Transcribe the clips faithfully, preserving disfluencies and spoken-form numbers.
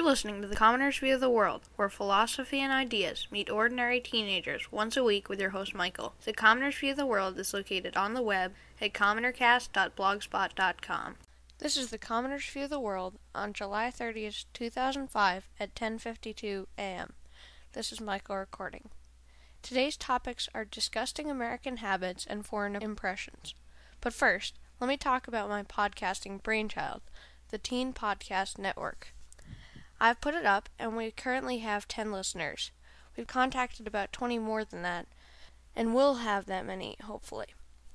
listening to the Commoner's View of the World, where philosophy and ideas meet ordinary teenagers once a week with your host Michael. The Commoner's View of the World is located on the web at commonercast dot blogspot dot com. This is the Commoner's View of the World on July thirtieth, two thousand five at ten fifty-two a.m. This is Michael recording. Today's topics are disgusting American habits and foreign impressions. But first, let me talk about my podcasting brainchild, the Teen Podcast Network. I've put it up, and we currently have ten listeners. We've contacted about twenty more than that, and will have that many, hopefully.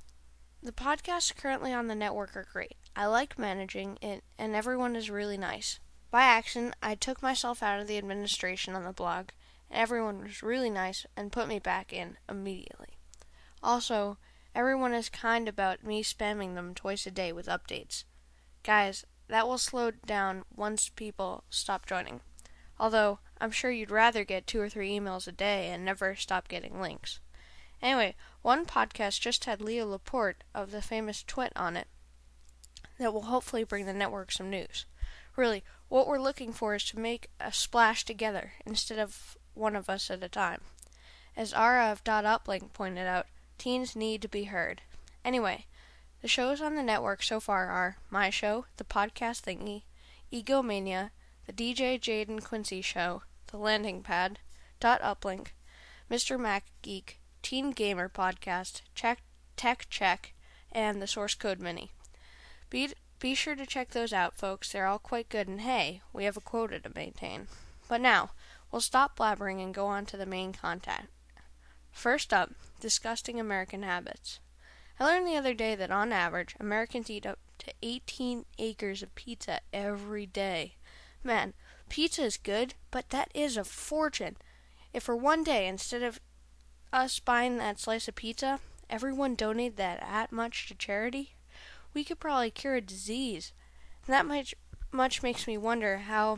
The podcasts currently on the network are great. I like managing it, and everyone is really nice. By accident, I took myself out of the administration on the blog, and everyone was really nice and put me back in immediately. Also, everyone is kind about me spamming them twice a day with updates. Guys, that will slow down once people stop joining. Although, I'm sure you'd rather get two or three emails a day and never stop getting links. Anyway, one podcast just had Leo Laporte of the famous Twit on it that will hopefully bring the network some news. Really, what we're looking for is to make a splash together instead of one of us at a time. As Ara of Dot Uplink pointed out, teens need to be heard. Anyway, the shows on the network so far are my show, The Podcast Thingy, Egomania, The D J Jaden Quincy Show, The Landing Pad, Dot Uplink, Mister Mac Geek, Teen Gamer Podcast, Check, Tech Check, and The Source Code Mini. Be, be sure to check those out, folks. They're all quite good, and hey, we have a quota to maintain. But now, we'll stop blabbering and go on to the main content. First up, disgusting American habits. I learned the other day that on average, Americans eat up to eighteen acres of pizza every day. Man, pizza is good, but that is a fortune. If for one day, instead of us buying that slice of pizza, everyone donated that that much to charity, we could probably cure a disease. And that much, much makes me wonder how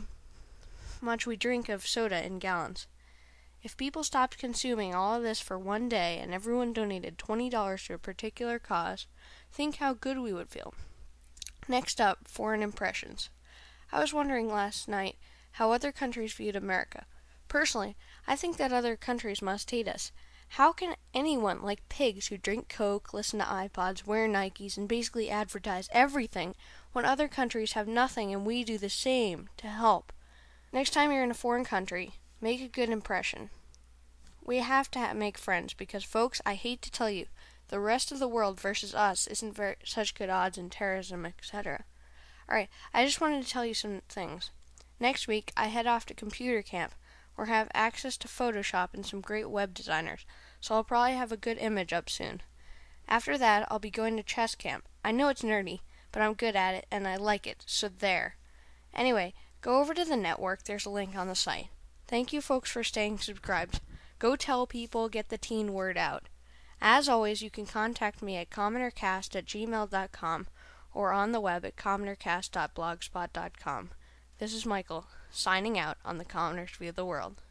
much we drink of soda in gallons. If people stopped consuming all of this for one day and everyone donated twenty dollars to a particular cause, think how good we would feel. Next up, foreign impressions. I was wondering last night how other countries viewed America. Personally, I think that other countries must hate us. How can anyone like pigs who drink Coke, listen to iPods, wear Nikes, and basically advertise everything when other countries have nothing and we do the same to help? Next time you're in a foreign country, make a good impression. We have to ha- make friends because, folks, I hate to tell you, the rest of the world versus us isn't very, such good odds in terrorism, et cetera. Alright, I just wanted to tell you some things. Next week, I head off to computer camp, where I have access to Photoshop and some great web designers, so I'll probably have a good image up soon. After that, I'll be going to chess camp. I know it's nerdy, but I'm good at it, and I like it, so there. Anyway, go over to the network, there's a link on the site. Thank you folks for staying subscribed. Go tell people, get the teen word out. As always, you can contact me at commonercast at gmail dot com or on the web at commonercast dot blogspot dot com. This is Michael, signing out on the Commoner's View of the World.